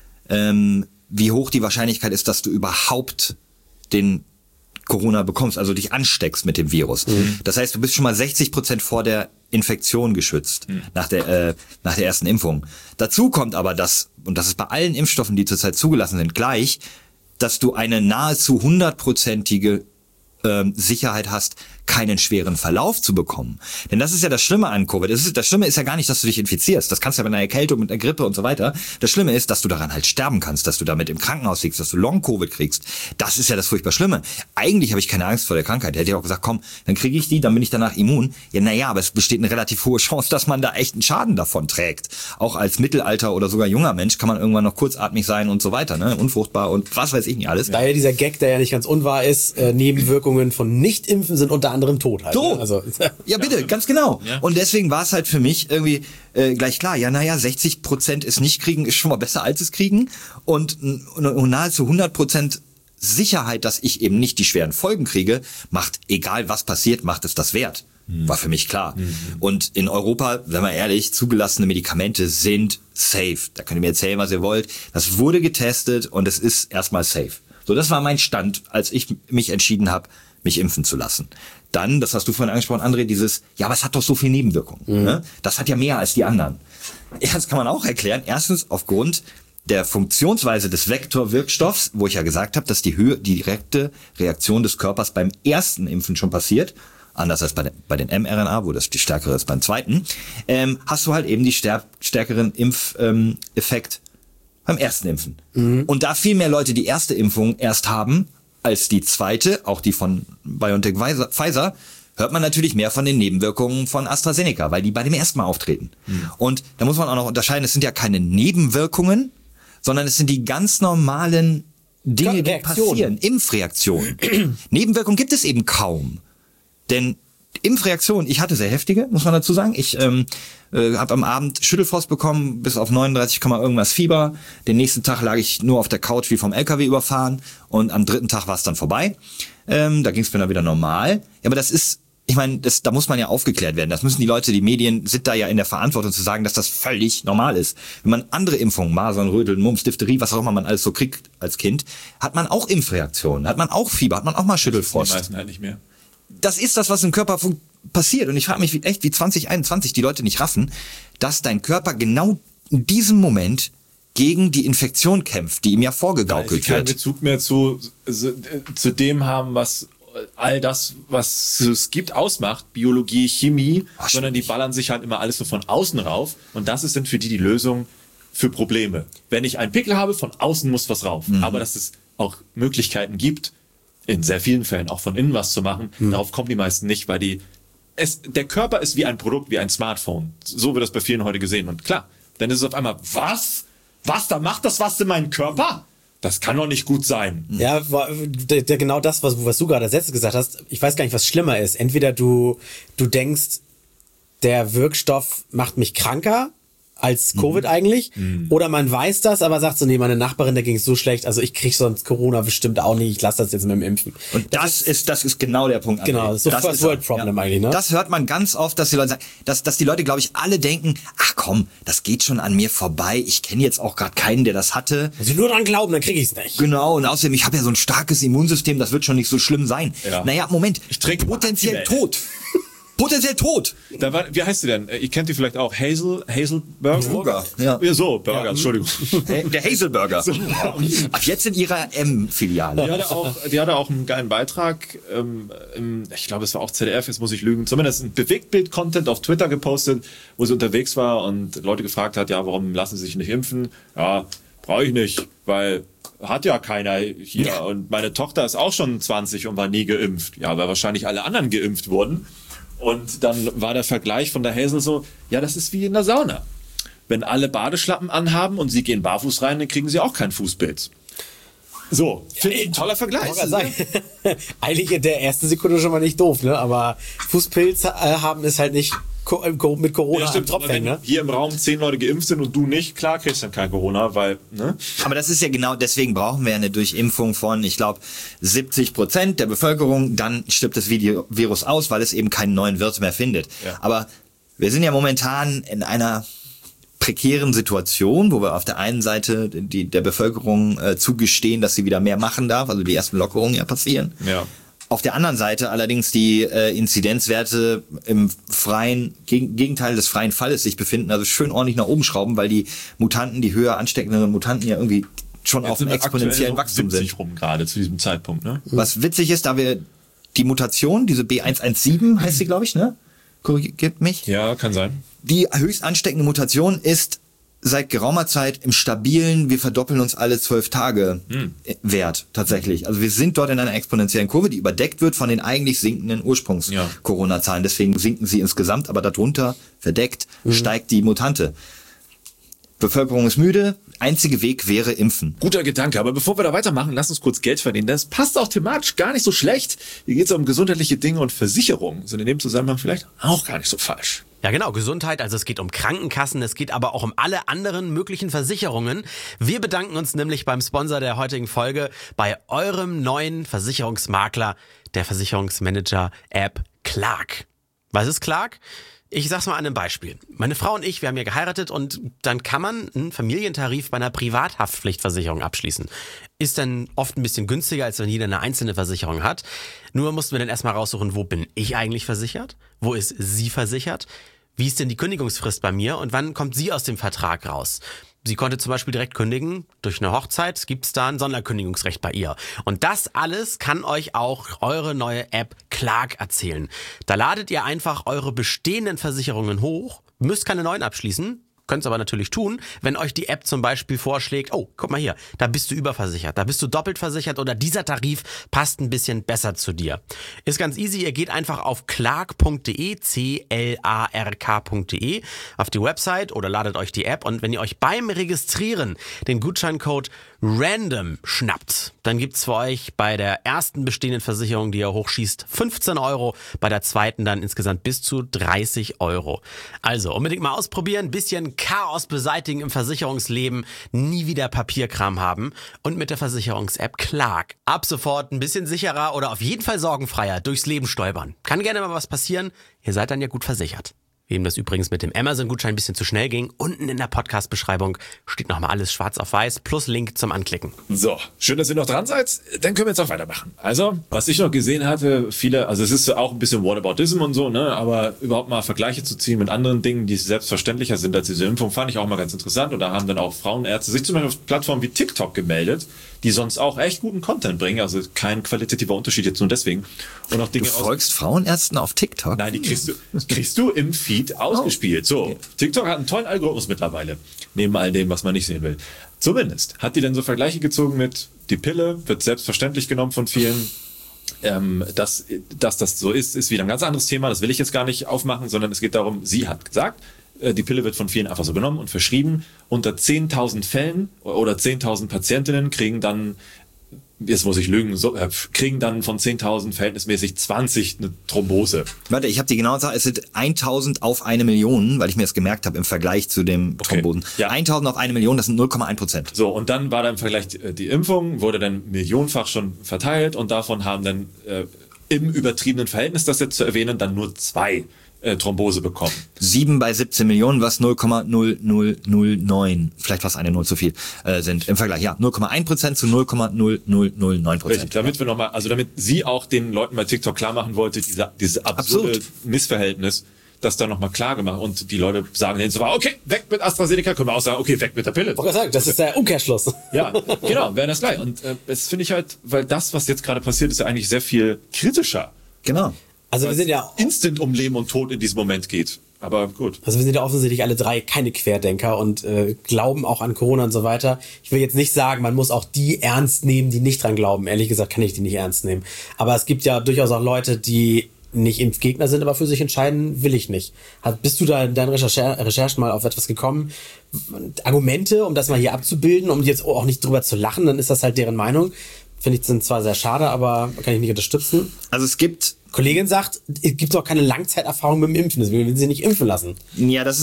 wie hoch die Wahrscheinlichkeit ist, dass du überhaupt den Corona bekommst, also dich ansteckst mit dem Virus. Das heißt, du bist schon mal 60% vor der Infektion geschützt, nach der ersten Impfung. Dazu kommt aber das, und das ist bei allen Impfstoffen, die zurzeit zugelassen sind, gleich, dass du eine nahezu 100%ige Sicherheit hast, keinen schweren Verlauf zu bekommen. Denn das ist ja das Schlimme an Covid. Das Schlimme ist ja gar nicht, dass du dich infizierst. Das kannst du ja mit einer Erkältung, mit einer Grippe und so weiter. Das Schlimme ist, dass du daran halt sterben kannst, dass du damit im Krankenhaus liegst, dass du Long-Covid kriegst. Das ist ja das furchtbar Schlimme. Eigentlich habe ich keine Angst vor der Krankheit. Da hätte ich auch gesagt, komm, dann kriege ich die, dann bin ich danach immun. Ja, naja, aber es besteht eine relativ hohe Chance, dass man da echt einen Schaden davon trägt. Auch als Mittelalter oder sogar junger Mensch kann man irgendwann noch kurzatmig sein und so weiter, ne? Unfruchtbar und was weiß ich nicht alles. Daher dieser Gag, der ja nicht ganz unwahr ist, Nebenwirkungen von Nicht-Impfen sind unter anderem Tod halt. So. Ne? Also, ja, bitte, ganz genau. Ja. Und deswegen war es halt für mich irgendwie gleich klar, ja, naja, 60% es nicht kriegen, ist schon mal besser als es kriegen. Und nahezu 100% Sicherheit, dass ich eben nicht die schweren Folgen kriege, macht, egal was passiert, macht es das wert. War für mich klar. Und in Europa, wenn wir ehrlich, zugelassene Medikamente sind safe. Da könnt ihr mir erzählen, was ihr wollt. Das wurde getestet und es ist erstmal safe. So, das war mein Stand, als ich mich entschieden habe, mich impfen zu lassen. Dann, das hast du vorhin angesprochen, André, dieses, ja, aber es hat doch so viel Nebenwirkungen. Ne? Das hat ja mehr als die anderen. Ja, das kann man auch erklären. Erstens aufgrund der Funktionsweise des Vektorwirkstoffs, wo ich ja gesagt habe, dass die direkte Reaktion des Körpers beim ersten Impfen schon passiert, anders als bei den mRNA, wo das die stärkere ist beim zweiten, hast du halt eben die stärkeren Impfeffekt beim ersten Impfen. Und da viel mehr Leute die erste Impfung erst haben, als die zweite, auch die von BioNTech Pfizer, hört man natürlich mehr von den Nebenwirkungen von AstraZeneca, weil die bei dem ersten Mal auftreten. Und da muss man auch noch unterscheiden, es sind ja keine Nebenwirkungen, sondern es sind die ganz normalen Dinge, die passieren. Impfreaktionen. Nebenwirkungen gibt es eben kaum. Denn Impfreaktionen, ich hatte sehr heftige, muss man dazu sagen. Ich habe am Abend Schüttelfrost bekommen, bis auf 39, irgendwas Fieber. Den nächsten Tag lag ich nur auf der Couch wie vom LKW überfahren und am 3. Tag war es dann vorbei. Da ging es mir dann wieder normal. Ja, aber das ist, ich meine, da muss man ja aufgeklärt werden. Das müssen die Leute, die Medien sind da ja in der Verantwortung zu sagen, dass das völlig normal ist. Wenn man andere Impfungen, Masern, Röteln, Mumps, Diphtherie, was auch immer man alles so kriegt als Kind, hat man auch Impfreaktionen, hat man auch Fieber, hat man auch mal Schüttelfrost. Die meisten halt nicht mehr. Das ist das, was im Körper passiert. Und ich frage mich wie 2021 die Leute nicht raffen, dass dein Körper genau in diesem Moment gegen die Infektion kämpft, die ihm ja vorgegaukelt wird. Keinen Bezug mehr zu dem haben, was all das, was es gibt, ausmacht, Biologie, Chemie, sondern die ballern sich halt immer alles so von außen rauf. Und das ist dann für die Lösung für Probleme. Wenn ich einen Pickel habe, von außen muss was rauf. Aber dass es auch Möglichkeiten gibt, in sehr vielen Fällen auch von innen was zu machen, darauf kommen die meisten nicht, weil der Körper ist wie ein Produkt, wie ein Smartphone. So wird das bei vielen heute gesehen. Und klar, dann ist es auf einmal, was? Da macht das was in meinem Körper? das kann doch nicht gut sein. Ja, genau das, was du gerade als letztes gesagt hast. Ich weiß gar nicht, was schlimmer ist. Entweder du denkst, der Wirkstoff macht mich kranker als Covid eigentlich. Oder man weiß das, aber sagt so, nee, meine Nachbarin, der ging es so schlecht, also ich krieg sonst Corona bestimmt auch nicht, ich lasse das jetzt mit dem Impfen. Und das ist genau der Punkt. Genau, das ist so First World Problem eigentlich, ne? Das hört man ganz oft, dass die Leute sagen, dass die Leute, glaube ich, alle denken, ach komm, das geht schon an mir vorbei, ich kenne jetzt auch gerade keinen, der das hatte. Wenn sie nur dran glauben, dann krieg ich's nicht. Genau, und außerdem, ich habe ja so ein starkes Immunsystem, das wird schon nicht so schlimm sein. Ja. Naja, Moment, Ich trinke potenziell tot. Potenziell tot. Wie heißt sie denn? Ihr kennt die vielleicht auch. Hazelburger? Burger. Ja. Ja, so, Burger, Entschuldigung. Der Hazelburger. Ab jetzt in ihrer M-Filiale. Die hatte auch einen geilen Beitrag, ich glaube, es war auch ZDF, jetzt muss ich lügen, zumindest ein Bewegtbild-Content auf Twitter gepostet, wo sie unterwegs war und Leute gefragt hat, ja, warum lassen sie sich nicht impfen? Ja, brauche ich nicht, weil hat ja keiner hier. Ja. Und meine Tochter ist auch schon 20 und war nie geimpft. Ja, weil wahrscheinlich alle anderen geimpft wurden. Und dann war der Vergleich von der Hazel so, ja, das ist wie in der Sauna. Wenn alle Badeschlappen anhaben und sie gehen barfuß rein, dann kriegen sie auch keinen Fußpilz. So, finde ich ein toller Vergleich. Eigentlich in der ersten Sekunde schon mal nicht doof, ne? Aber Fußpilz haben ist halt nicht mit Corona ja, Tropfen, ne? Hier im Raum 10 Leute geimpft sind und du nicht, klar kriegst du dann kein Corona, weil, ne? Aber das ist ja genau, deswegen brauchen wir eine Durchimpfung von, ich glaube, 70% der Bevölkerung, dann stirbt das Virus aus, weil es eben keinen neuen Wirt mehr findet. Ja. Aber wir sind ja momentan in einer prekären Situation, wo wir auf der einen Seite der Bevölkerung zugestehen, dass sie wieder mehr machen darf, also die ersten Lockerungen ja passieren. Ja. Auf der anderen Seite allerdings die Inzidenzwerte im Gegenteil des freien Falles sich befinden, also schön ordentlich nach oben schrauben, weil die Mutanten, die höher ansteckenden Mutanten ja irgendwie schon jetzt auf einem exponentiellen Wachstum sind. Rum gerade zu diesem Zeitpunkt, ne? Was witzig ist, da wir die Mutation, diese B117 heißt sie, glaube ich, ne? Korrigiert mich. Ja, kann sein. Die höchst ansteckende Mutation ist seit geraumer Zeit im stabilen, wir verdoppeln uns alle 12 Tage Wert tatsächlich. Also wir sind dort in einer exponentiellen Kurve, die überdeckt wird von den eigentlich sinkenden Ursprungs-Corona-Zahlen. Deswegen sinken sie insgesamt, aber darunter verdeckt steigt die Mutante. Bevölkerung ist müde, einzige Weg wäre impfen. Guter Gedanke, aber bevor wir da weitermachen, lass uns kurz Geld verdienen. Das passt auch thematisch gar nicht so schlecht. Hier geht es um gesundheitliche Dinge und Versicherungen. Sind in dem Zusammenhang vielleicht auch gar nicht so falsch. Ja genau, Gesundheit, also es geht um Krankenkassen, es geht aber auch um alle anderen möglichen Versicherungen. Wir bedanken uns nämlich beim Sponsor der heutigen Folge, bei eurem neuen Versicherungsmakler, der Versicherungsmanager-App Clark. Was ist Clark? Ich sag's mal an einem Beispiel. Meine Frau und ich, wir haben ja geheiratet und dann kann man einen Familientarif bei einer Privathaftpflichtversicherung abschließen. Ist dann oft ein bisschen günstiger, als wenn jeder eine einzelne Versicherung hat. Nur mussten wir dann erstmal raussuchen, wo bin ich eigentlich versichert? Wo ist sie versichert? Wie ist denn die Kündigungsfrist bei mir und wann kommt sie aus dem Vertrag raus? Sie konnte zum Beispiel direkt kündigen. Durch eine Hochzeit gibt es da ein Sonderkündigungsrecht bei ihr. Und das alles kann euch auch eure neue App Clark erzählen. Da ladet ihr einfach eure bestehenden Versicherungen hoch, müsst keine neuen abschließen, könnt es aber natürlich tun, wenn euch die App zum Beispiel vorschlägt, oh, guck mal hier, da bist du überversichert, da bist du doppelt versichert oder dieser Tarif passt ein bisschen besser zu dir. Ist ganz easy, ihr geht einfach auf clark.de, clark.de, auf die Website oder ladet euch die App und wenn ihr euch beim Registrieren den Gutscheincode RANDOM schnappt, dann gibt's für euch bei der ersten bestehenden Versicherung, die ihr hochschießt, 15 €, bei der zweiten dann insgesamt bis zu 30 €. Also unbedingt mal ausprobieren, bisschen Chaos beseitigen im Versicherungsleben, nie wieder Papierkram haben und mit der Versicherungs-App Clark ab sofort ein bisschen sicherer oder auf jeden Fall sorgenfreier durchs Leben stolpern. Kann gerne mal was passieren, ihr seid dann ja gut versichert. Wem das übrigens mit dem Amazon-Gutschein ein bisschen zu schnell ging, unten in der Podcast-Beschreibung steht nochmal alles schwarz auf weiß plus Link zum Anklicken. So, schön, dass ihr noch dran seid. Dann können wir jetzt auch weitermachen. Also, was ich noch gesehen hatte, also es ist auch ein bisschen Whataboutism und so, ne, aber überhaupt mal Vergleiche zu ziehen mit anderen Dingen, die selbstverständlicher sind als diese Impfung, fand ich auch mal ganz interessant. Und da haben dann auch Frauenärzte sich zum Beispiel auf Plattformen wie TikTok gemeldet, die sonst auch echt guten Content bringen, also kein qualitativer Unterschied jetzt nur deswegen. Und auch Dinge du folgst Frauenärzten auf TikTok? Nein, die kriegst du im Feed ausgespielt. So, TikTok hat einen tollen Algorithmus mittlerweile, neben all dem, was man nicht sehen will. Zumindest. Hat die denn so Vergleiche gezogen mit, die Pille wird selbstverständlich genommen von vielen. Dass das so ist wieder ein ganz anderes Thema, das will ich jetzt gar nicht aufmachen, sondern es geht darum, sie hat gesagt, Die Pille wird von vielen einfach so genommen und verschrieben. Unter 10.000 Fällen oder 10.000 Patientinnen kriegen dann, jetzt muss ich lügen, kriegen dann von 10.000 verhältnismäßig 20 eine Thrombose. Warte, ich habe die genaue Zahl, es sind 1.000 auf 1 Million, weil ich mir das gemerkt habe im Vergleich zu dem Thrombosen. Ja. 1.000 auf 1 Million, das sind 0,1%. So, und dann war da im Vergleich die Impfung, wurde dann millionenfach schon verteilt und davon haben dann im übertriebenen Verhältnis, das jetzt zu erwähnen, dann nur 2 Thrombose bekommen. 7 bei 17 Millionen, was 0,0009, vielleicht fast eine 0 zu viel, sind im Vergleich. Ja, 0,1% zu 0,0009%. Richtig, damit wir nochmal, also damit sie auch den Leuten bei TikTok klar machen wollte, diese absurde Missverhältnis, das da nochmal klar gemacht und die Leute sagen denen so, okay, weg mit AstraZeneca, können wir auch sagen, okay, weg mit der Pille. Ich wollte sagen, das ist der Umkehrschluss. Ja, genau, wäre das gleich. Und das finde ich halt, weil das, was jetzt gerade passiert, ist ja eigentlich sehr viel kritischer. Genau. Also wir sind ja instant um Leben und Tod in diesem Moment geht. Aber gut. Also wir sind ja offensichtlich alle drei keine Querdenker und glauben auch an Corona und so weiter. Ich will jetzt nicht sagen, man muss auch die ernst nehmen, die nicht dran glauben. Ehrlich gesagt kann ich die nicht ernst nehmen. Aber es gibt ja durchaus auch Leute, die nicht Impfgegner sind, aber für sich entscheiden, will ich nicht. Bist du da in deinen Recherchen mal auf etwas gekommen? Argumente, um das mal hier abzubilden, um jetzt auch nicht drüber zu lachen, dann ist das halt deren Meinung. Finde ich, sind zwar sehr schade, aber kann ich nicht unterstützen. Also es gibt... Kollegin sagt, es gibt auch keine Langzeiterfahrung mit dem Impfen, deswegen will sie nicht impfen lassen. Ja, gibt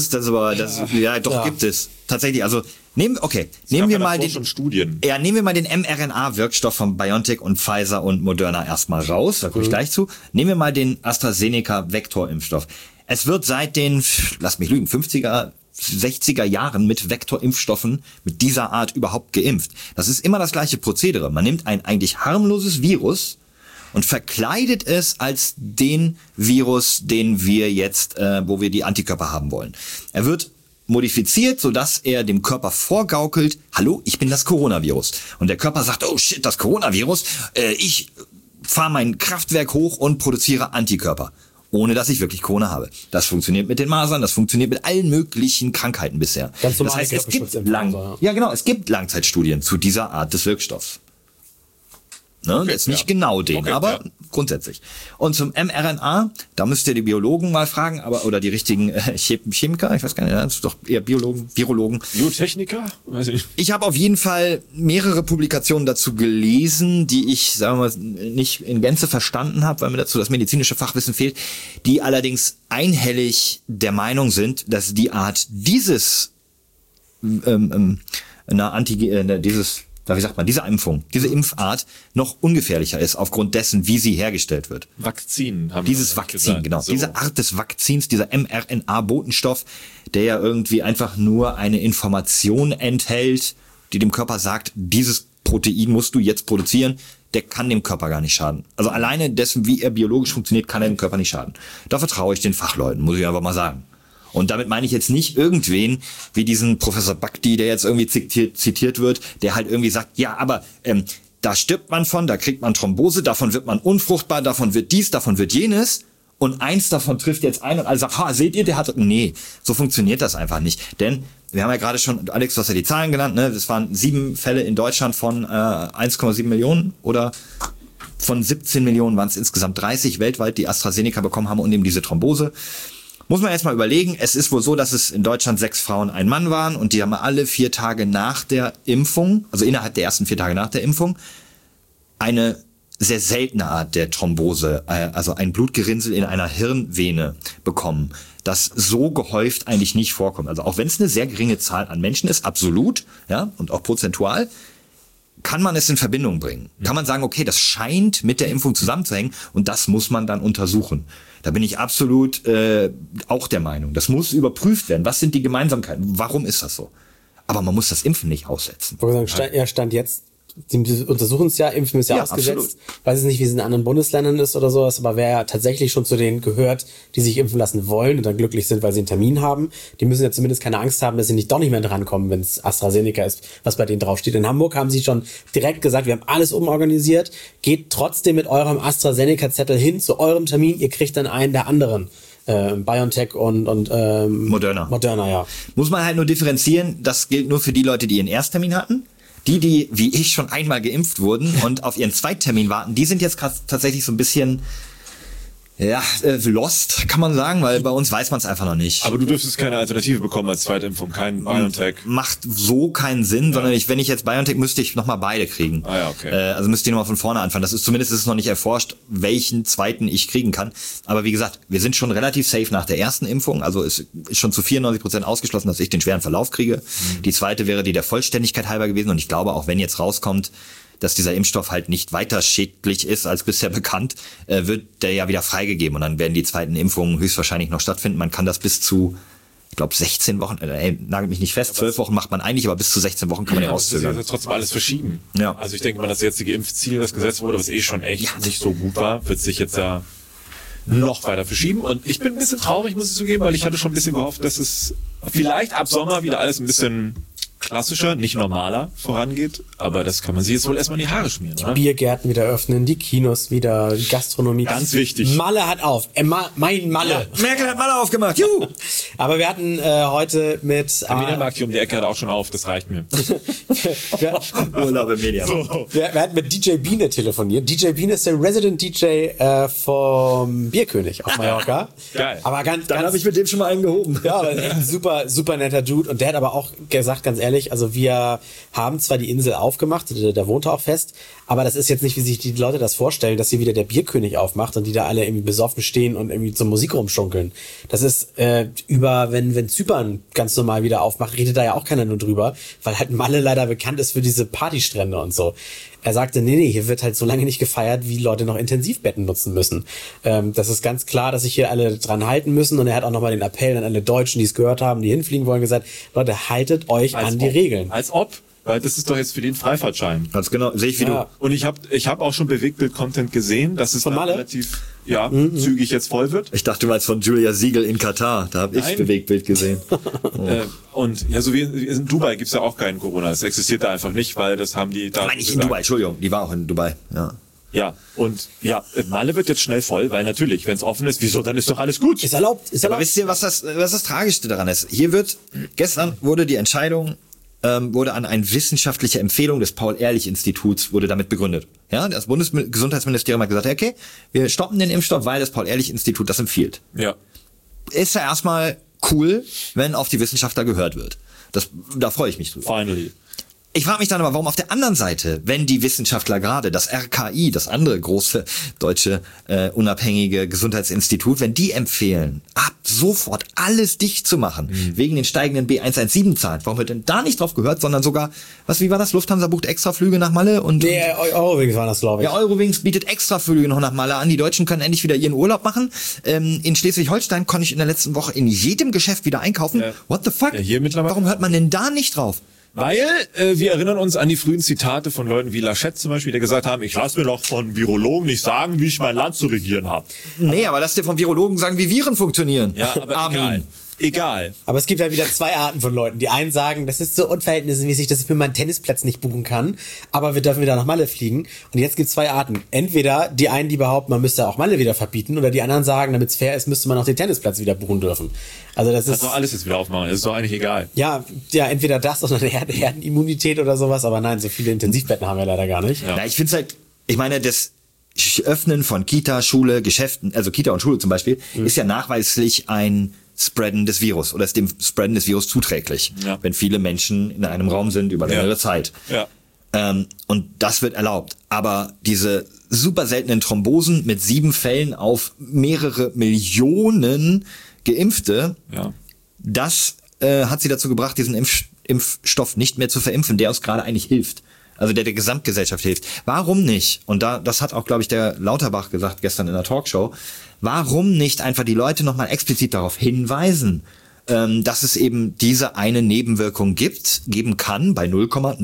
es. Tatsächlich, also, nehmen wir mal den mRNA-Wirkstoff von BioNTech und Pfizer und Moderna erstmal raus, da komme ich gleich zu. Nehmen wir mal den AstraZeneca-Vektorimpfstoff. Es wird seit den, lass mich lügen, 50er, 60er Jahren mit Vektorimpfstoffen mit dieser Art überhaupt geimpft. Das ist immer das gleiche Prozedere. Man nimmt ein eigentlich harmloses Virus und verkleidet es als den Virus, den wir jetzt, wo wir die Antikörper haben wollen. Er wird modifiziert, sodass er dem Körper vorgaukelt, hallo, ich bin das Coronavirus. Und der Körper sagt, oh shit, das Coronavirus, ich fahre mein Kraftwerk hoch und produziere Antikörper, ohne dass ich wirklich Corona habe. Das funktioniert mit den Masern, das funktioniert mit allen möglichen Krankheiten bisher. Das heißt, es gibt es gibt Langzeitstudien zu dieser Art des Wirkstoffs. Ne? Okay, jetzt nicht genau den, aber grundsätzlich. Und zum mRNA, da müsst ihr die Biologen mal fragen, oder die richtigen Chemiker, ich weiß gar nicht, das ist doch eher Biologen, Virologen. Biotechniker? Weiß ich. Ich habe auf jeden Fall mehrere Publikationen dazu gelesen, die ich, sagen wir mal, nicht in Gänze verstanden habe, weil mir dazu das medizinische Fachwissen fehlt, die allerdings einhellig der Meinung sind, dass die Art diese Impfung, diese Impfart noch ungefährlicher ist aufgrund dessen, wie sie hergestellt wird. Vakzin haben Dieses Vakzin, gesagt. genau. So. Diese Art des Vakzins, dieser mRNA-Botenstoff, der ja irgendwie einfach nur eine Information enthält, die dem Körper sagt, dieses Protein musst du jetzt produzieren, der kann dem Körper gar nicht schaden. Also alleine dessen, wie er biologisch funktioniert, kann er dem Körper nicht schaden. Da vertraue ich den Fachleuten, muss ich einfach mal sagen. Und damit meine ich jetzt nicht irgendwen, wie diesen Professor Bhakdi, der jetzt irgendwie zitiert wird, der halt irgendwie sagt, ja, aber da stirbt man von, da kriegt man Thrombose, davon wird man unfruchtbar, davon wird dies, davon wird jenes. Und eins davon trifft jetzt ein und alle sagen, seht ihr, der hat... Nee, so funktioniert das einfach nicht. Denn wir haben ja gerade schon, Alex, du hast ja die Zahlen genannt, ne? Das waren 7 Fälle in Deutschland von 1,7 Millionen oder von 17 Millionen waren es insgesamt 30 weltweit, die AstraZeneca bekommen haben und eben diese Thrombose. Muss man jetzt mal überlegen, es ist wohl so, dass es in Deutschland 6 Frauen, 1 Mann waren und die haben alle 4 Tage nach der Impfung, also innerhalb der ersten 4 Tage nach der Impfung, eine sehr seltene Art der Thrombose, also ein Blutgerinnsel in einer Hirnvene bekommen, das so gehäuft eigentlich nicht vorkommt. Also auch wenn es eine sehr geringe Zahl an Menschen ist, absolut, ja, und auch prozentual, kann man es in Verbindung bringen. Kann man sagen, okay, das scheint mit der Impfung zusammenzuhängen und das muss man dann untersuchen. Da bin ich absolut auch der Meinung. Das muss überprüft werden. Was sind die Gemeinsamkeiten? Warum ist das so? Aber man muss das Impfen nicht aussetzen. Ich wollte sagen, Stand jetzt, die untersuchen es ja, Impfen ist ja ausgesetzt. Absolut. Weiß jetzt nicht, wie es in anderen Bundesländern ist oder sowas, aber wer ja tatsächlich schon zu denen gehört, die sich impfen lassen wollen und dann glücklich sind, weil sie einen Termin haben, die müssen ja zumindest keine Angst haben, dass sie doch nicht mehr drankommen, wenn es AstraZeneca ist, was bei denen draufsteht. In Hamburg haben sie schon direkt gesagt, wir haben alles umorganisiert, geht trotzdem mit eurem AstraZeneca-Zettel hin zu eurem Termin, ihr kriegt dann einen der anderen. BioNTech und Moderna, ja. Muss man halt nur differenzieren, das gilt nur für die Leute, die ihren Ersttermin hatten. Die, wie ich, schon 1 mal geimpft wurden und auf ihren Zweittermin warten, die sind jetzt tatsächlich so ein bisschen Ja, lost kann man sagen, weil bei uns weiß man es einfach noch nicht. Aber du dürftest keine Alternative bekommen als Zweitimpfung, kein BioNTech. Macht so keinen Sinn, sondern wenn ich jetzt BioNTech müsste ich nochmal beide kriegen. Ah ja, okay. Also müsste ich nochmal von vorne anfangen. Zumindest ist es noch nicht erforscht, welchen zweiten ich kriegen kann. Aber wie gesagt, wir sind schon relativ safe nach der ersten Impfung. Also es ist schon zu 94% ausgeschlossen, dass ich den schweren Verlauf kriege. Die zweite wäre die der Vollständigkeit halber gewesen. Und ich glaube, auch wenn jetzt rauskommt, dass dieser Impfstoff halt nicht weiter schädlich ist als bisher bekannt, wird der ja wieder freigegeben und dann werden die zweiten Impfungen höchstwahrscheinlich noch stattfinden. Man kann das bis zu, ich glaube 16 Wochen, nagelt mich nicht fest, 12 Wochen macht man eigentlich, aber bis zu 16 Wochen kann man ja rauszögern. Das ist ja trotzdem alles verschieben. Ja. Also ich denke mal, das jetzige Impfziel, das gesetzt wurde, was schon echt nicht so gut war, wird sich jetzt da noch weiter verschieben. Und ich bin ein bisschen traurig, muss ich zugeben, weil ich hatte schon ein bisschen gehofft, dass es vielleicht ab Sommer wieder alles ein bisschen klassischer, nicht normaler vorangeht, aber das kann man sich jetzt wohl erstmal in die Haare schmieren, oder? Biergärten wieder öffnen, die Kinos wieder, die Gastronomie. Ganz wichtig. Malle hat auf. Mein Malle. Ja, Merkel hat Malle aufgemacht. Juhu. Aber wir hatten heute mit... Der Mediamarkt hier um die Ecke hat auch schon auf, das reicht mir. Urlaub im Mediamarkt. So. Wir hatten mit DJ Biene telefoniert. DJ Biene ist der Resident DJ vom Bierkönig auf Mallorca. Geil. Aber ganz, Dann habe ich mit dem schon mal einen gehoben. ja, aber echt ein super, super netter Dude. Und der hat aber auch gesagt, ganz ehrlich, also wir haben zwar die Insel aufgemacht, da wohnt er auch fest, aber das ist jetzt nicht, wie sich die Leute das vorstellen, dass hier wieder der Bierkönig aufmacht und die da alle irgendwie besoffen stehen und irgendwie zur Musik rumschunkeln. Das ist wenn Zypern ganz normal wieder aufmacht, redet da ja auch keiner nur drüber, weil halt Malle leider bekannt ist für diese Partystrände und so. Er sagte, nee, hier wird halt so lange nicht gefeiert, wie Leute noch Intensivbetten nutzen müssen. Das ist ganz klar, dass sich hier alle dran halten müssen. Und er hat auch nochmal den Appell an alle Deutschen, die es gehört haben, die hinfliegen wollen, gesagt, Leute, haltet euch an die Regeln. Als ob. Weil das ist doch jetzt für den Freifahrtschein. Ganz genau, sehe ich wie du. Und ich hab auch schon Bewegtbild-Content gesehen, dass es Von Malle? relativ zügig jetzt voll wird. Ich dachte, du meinst von Julia Siegel in Katar. Da habe ich Nein. Bewegtbild gesehen. Und ja, so wie in Dubai gibt's ja auch keinen Corona. Das existiert da einfach nicht, weil das haben die da. Nein, nicht in Dubai, Entschuldigung. Die war auch in Dubai, ja. Ja, und ja, Malle wird jetzt schnell voll, weil natürlich, wenn es offen ist, wieso, dann ist doch alles gut. Ist erlaubt. Aber wisst ihr, was das Tragischste daran ist? Gestern wurde die Entscheidung, wurde an eine wissenschaftliche Empfehlung des Paul-Ehrlich-Instituts wurde damit begründet. Ja, das Bundesgesundheitsministerium hat gesagt, okay, wir stoppen den Impfstoff, weil das Paul-Ehrlich-Institut das empfiehlt. Ja. Ist ja erstmal cool, wenn auf die Wissenschaftler gehört wird. Da freue ich mich drüber. Finally. Ich frage mich dann aber, warum auf der anderen Seite, wenn die Wissenschaftler gerade, das RKI, das andere große deutsche unabhängige Gesundheitsinstitut, wenn die empfehlen, ab sofort alles dicht zu machen, wegen den steigenden B117-Zahlen, warum wird denn da nicht drauf gehört, sondern sogar, wie war das, Lufthansa bucht extra Flüge nach Malle und... Nee, Eurowings war das, glaube ich. Ja, Eurowings bietet extra Flüge noch nach Malle an, die Deutschen können endlich wieder ihren Urlaub machen. In Schleswig-Holstein konnte ich in der letzten Woche in jedem Geschäft wieder einkaufen. Ja. What the fuck? Ja, hier mittlerweile. Warum hört man denn da nicht drauf? Weil wir erinnern uns an die frühen Zitate von Leuten wie Laschet zum Beispiel, die gesagt haben, ich lasse mir doch von Virologen nicht sagen, wie ich mein Land zu regieren habe. Nee, aber lass dir vom Virologen sagen, wie Viren funktionieren. Ja, aber Amen. Egal. Aber es gibt halt wieder zwei Arten von Leuten. Die einen sagen, das ist so unverhältnismäßig, dass ich mir meinen Tennisplatz nicht buchen kann, aber wir dürfen wieder nach Malle fliegen. Und jetzt gibt es zwei Arten. Entweder die einen, die behaupten, man müsste auch Malle wieder verbieten, oder die anderen sagen, damit es fair ist, müsste man auch den Tennisplatz wieder buchen dürfen. Also das ist... Kannst doch alles jetzt wieder aufmachen, das ist doch eigentlich egal. Ja, entweder das oder eine Herdenimmunität oder sowas, aber nein, so viele Intensivbetten haben wir leider gar nicht. Ja, ich finde es halt, ich meine, das Öffnen von Kita, Schule, Geschäften, also Kita und Schule zum Beispiel, ist ja nachweislich ein Spreaden des Virus oder ist dem Spreaden des Virus zuträglich, wenn viele Menschen in einem Raum sind über längere Zeit. Ja. Und das wird erlaubt. Aber diese super seltenen Thrombosen mit 7 Fällen auf mehrere Millionen Geimpfte, das hat sie dazu gebracht, diesen Impfstoff nicht mehr zu verimpfen, der uns gerade eigentlich hilft. Also der Gesamtgesellschaft hilft. Warum nicht? Und das hat auch, glaube ich, der Lauterbach gesagt gestern in der Talkshow. Warum nicht einfach die Leute nochmal explizit darauf hinweisen, dass es eben diese eine Nebenwirkung geben kann bei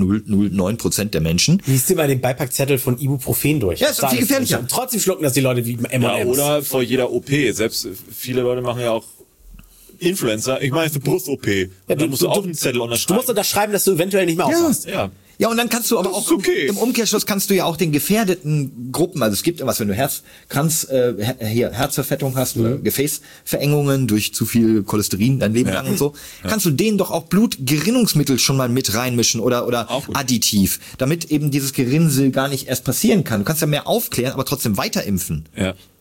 0,009% der Menschen. Liest dir mal den Beipackzettel von Ibuprofen durch. Ja, ist doch viel gefährlicher. Und trotzdem schlucken das die Leute wie M&M's. Ja, oder vor jeder OP. Selbst viele Leute machen ja auch Influencer. Ich meine, für Brust-OP. Ja, da musst du auch einen Zettel unterschreiben. Du musst unterschreiben, dass du eventuell nicht mehr aufwachst. Ja. Ja, und dann kannst du aber auch im Umkehrschluss kannst du ja auch den gefährdeten Gruppen, also es gibt was, wenn du Herzverfettung hast oder Gefäßverengungen durch zu viel Cholesterin dein Leben lang und so, kannst du denen doch auch Blutgerinnungsmittel schon mal mit reinmischen oder additiv, damit eben dieses Gerinnsel gar nicht erst passieren kann. Du kannst ja mehr aufklären, aber trotzdem weiter impfen. Ja.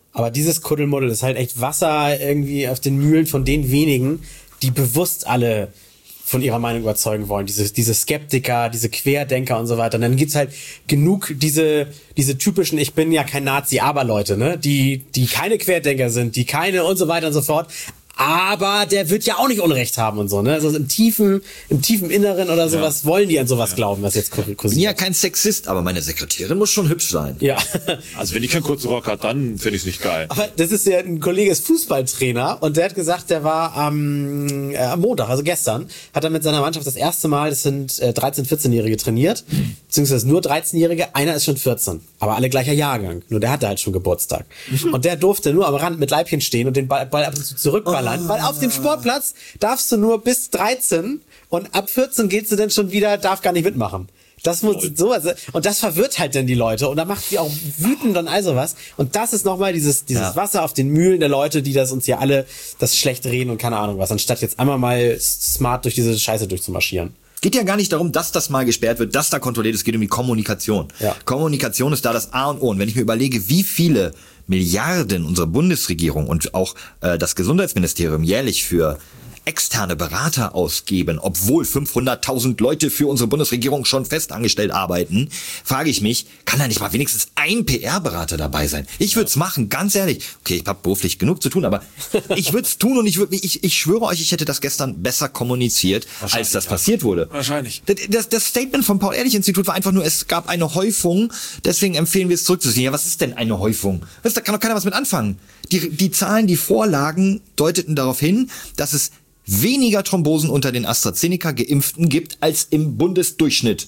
Aber dieses Kuddelmuddel ist halt echt Wasser irgendwie auf den Mühlen von den wenigen, die bewusst alle von ihrer Meinung überzeugen wollen. Diese Skeptiker, diese Querdenker und so weiter. Und dann gibt's halt genug diese typischen, ich bin ja kein Nazi, aber Leute, ne, die keine Querdenker sind, die keine und so weiter und so fort. Aber der wird ja auch nicht Unrecht haben und so, ne? Also im tiefen Inneren oder sowas wollen die an sowas glauben, was jetzt kursiert. Ich bin ja kein Sexist, aber meine Sekretärin muss schon hübsch sein. Ja. Also wenn die keinen kurzen Rock hat, dann finde ich es nicht geil. Aber das ist ja ein Kollege, ist Fußballtrainer und der hat gesagt, der war am Montag, also gestern, hat er mit seiner Mannschaft das erste Mal, das sind 13-, 14-Jährige trainiert, beziehungsweise nur 13-Jährige, einer ist schon 14, aber alle gleicher Jahrgang, nur der hatte halt schon Geburtstag. Und der durfte nur am Rand mit Leibchen stehen und den Ball ab und zu zurückballern, weil auf dem Sportplatz darfst du nur bis 13 und ab 14 geht's du dann schon wieder, darf gar nicht mitmachen. Das muss so, also, und das verwirrt halt dann die Leute und da macht die auch wütend und all sowas. Und das ist nochmal dieses Wasser auf den Mühlen der Leute, die das uns ja alle das schlecht reden und keine Ahnung was, anstatt jetzt einmal mal smart durch diese Scheiße durchzumarschieren. Geht ja gar nicht darum, dass das mal gesperrt wird, dass da kontrolliert ist. Es geht um die Kommunikation. Ja. Kommunikation ist da das A und O. Und wenn ich mir überlege, wie viele Milliarden unsere Bundesregierung und auch das Gesundheitsministerium jährlich für externe Berater ausgeben, obwohl 500.000 Leute für unsere Bundesregierung schon festangestellt arbeiten, frage ich mich, kann da nicht mal wenigstens ein PR-Berater dabei sein? Ich würde es machen, ganz ehrlich. Okay, ich habe beruflich genug zu tun, aber ich würde es tun und ich schwöre euch, ich hätte das gestern besser kommuniziert, als das passiert wurde. Wahrscheinlich. Das Statement vom Paul-Ehrlich-Institut war einfach nur, es gab eine Häufung, deswegen empfehlen wir es zurückzuziehen. Ja, was ist denn eine Häufung? Da kann doch keiner was mit anfangen. Die Zahlen, die Vorlagen deuteten darauf hin, dass es weniger Thrombosen unter den AstraZeneca-Geimpften gibt als im Bundesdurchschnitt.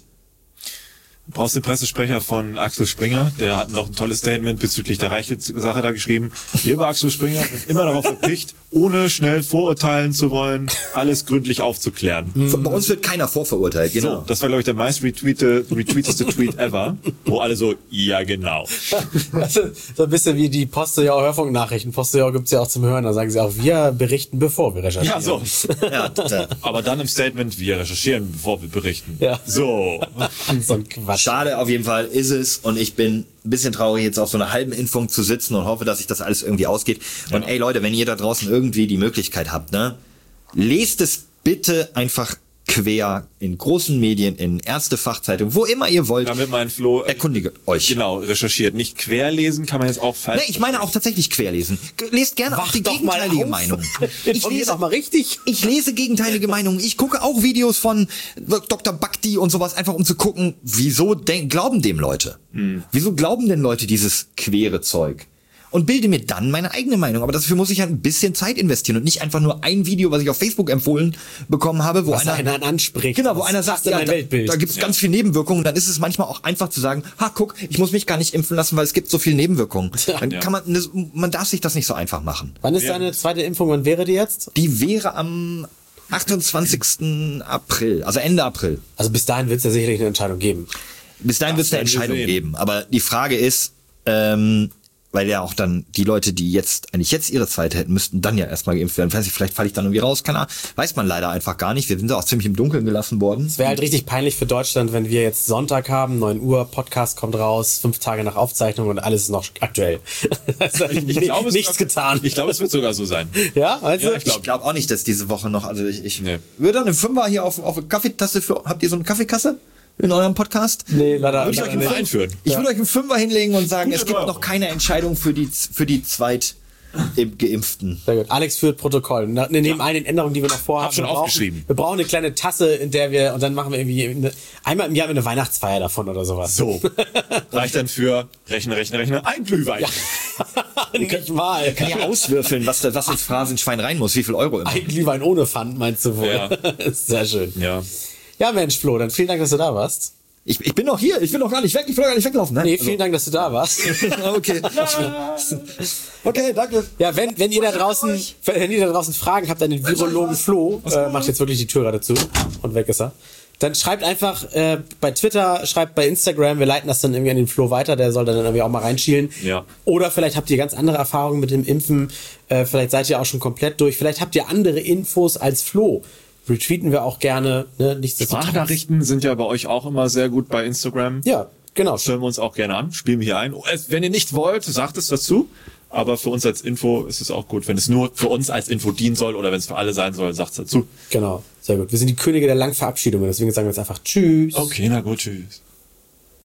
Du brauchst den Pressesprecher von Axel Springer, der hat noch ein tolles Statement bezüglich der Reichelt-Sache da geschrieben. Wir bei Axel Springer sind immer darauf verpflichtet, ohne schnell vorurteilen zu wollen, alles gründlich aufzuklären. Bei uns wird keiner vorverurteilt, genau. So, das war, glaube ich, der meist retweeteste Tweet ever, wo alle so, ja genau. Das ist so ein bisschen wie die Postillon Hörfunknachrichten. Postillon gibt's ja auch zum Hören, da sagen sie auch, wir berichten, bevor wir recherchieren. Ja, so. Aber dann im Statement, wir recherchieren, bevor wir berichten. Ja. So. So ein Quatsch. Schade, auf jeden Fall ist es und ich bin ein bisschen traurig, jetzt auf so einer halben Impfung zu sitzen und hoffe, dass sich das alles irgendwie ausgeht. Und ey Leute, wenn ihr da draußen irgendwie die Möglichkeit habt, ne, lest es bitte einfach quer in großen Medien, in Ärztefachzeitungen, wo immer ihr wollt. Damit mein Flo erkundige euch. Genau, recherchiert. Nicht querlesen kann man jetzt auch falsch. Nee, ich meine auch tatsächlich querlesen. Lest gerne auch die gegenteilige Meinung. Ich lese auch mal richtig. Ich lese gegenteilige Meinungen. Ich gucke auch Videos von Dr. Bhakti und sowas, einfach um zu gucken, wieso glauben dem Leute? Wieso glauben denn Leute dieses quere Zeug? Und bilde mir dann meine eigene Meinung. Aber dafür muss ich halt ein bisschen Zeit investieren und nicht einfach nur ein Video, was ich auf Facebook empfohlen bekommen habe, wo einer anspricht. Genau, wo einer sagt, ja, da gibt es ganz viel Nebenwirkungen. Dann ist es manchmal auch einfach zu sagen, guck, ich muss mich gar nicht impfen lassen, weil es gibt so viel Nebenwirkungen. Dann kann man darf sich das nicht so einfach machen. Wann ist deine zweite Impfung? Wann wäre die jetzt? Die wäre am 28. April, also Ende April. Also bis dahin wird es ja sicherlich eine Entscheidung geben. Bis dahin wird es eine Entscheidung geben. Aber die Frage ist, weil ja auch dann die Leute, die eigentlich jetzt ihre zweite hätten, müssten dann ja erstmal geimpft werden. Vielleicht falle ich dann irgendwie raus, keine Ahnung. Weiß man leider einfach gar nicht. Wir sind da auch ziemlich im Dunkeln gelassen worden. Es wäre halt richtig peinlich für Deutschland, wenn wir jetzt Sonntag haben, 9 Uhr, Podcast kommt raus, 5 Tage nach Aufzeichnung und alles ist noch aktuell. Ich glaube, nichts getan. Ich glaube, es wird sogar so sein. Ja? Also? Ja, ich glaube auch nicht, dass diese Woche noch, also ich würde dann einen Fünfer hier auf eine Kaffeetasse habt ihr so eine Kaffeekasse? In eurem Podcast? Nee, leider. Würde ich euch einen einführen. Ich würde euch einen Fünfer hinlegen und sagen, es gibt noch keine Entscheidung für die Zweitgeimpften. Sehr gut. Alex führt Protokoll. Neben all den Änderungen, die wir noch vorhaben. Hab schon aufgeschrieben. Wir brauchen eine kleine Tasse, in der wir, und dann machen wir irgendwie einmal im Jahr eine Weihnachtsfeier davon oder sowas. So. Reicht dann für Rechne, ein Glühwein. Ja. Nicht mal. Kann ja auswürfeln, was ins Phrasenschwein rein muss, wie viel Euro immer. Ein Glühwein ohne Pfand, meinst du wohl? Ja. Sehr schön. Ja. Ja, Mensch, Flo, dann vielen Dank, dass du da warst. Ich bin noch hier, ich bin noch gar nicht weg, ich will gar nicht weglaufen. Nee, vielen Dank, dass du da warst. Okay. Okay, danke. Ja, wenn ihr da draußen Fragen habt an den Virologen Flo, macht jetzt wirklich die Tür gerade zu und weg ist er. Dann schreibt einfach bei Twitter, schreibt bei Instagram, wir leiten das dann irgendwie an den Flo weiter, der soll dann irgendwie auch mal reinschielen. Ja. Oder vielleicht habt ihr ganz andere Erfahrungen mit dem Impfen, vielleicht seid ihr auch schon komplett durch, vielleicht habt ihr andere Infos als Flo. Retweeten wir auch gerne. Ne? Sprachnachrichten sind ja bei euch auch immer sehr gut bei Instagram. Ja, genau. Stellen wir uns auch gerne an, spielen wir hier ein. Wenn ihr nicht wollt, sagt es dazu. Aber für uns als Info ist es auch gut. Wenn es nur für uns als Info dienen soll oder wenn es für alle sein soll, sagt's dazu. Genau, sehr gut. Wir sind die Könige der langen Verabschiedungen, deswegen sagen wir jetzt einfach Tschüss. Okay, na gut, tschüss.